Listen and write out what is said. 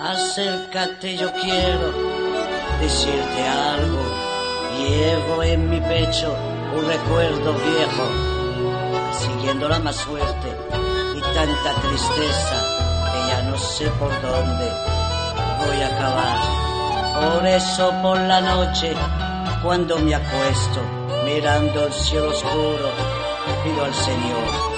Acércate, yo quiero decirte algo. Llevo en mi pecho un recuerdo viejo, siguiendo la más suerte y tanta tristeza que ya no sé por dónde voy a acabar. Por eso por la noche, cuando me acuesto, mirando el cielo oscuro, pido al Señor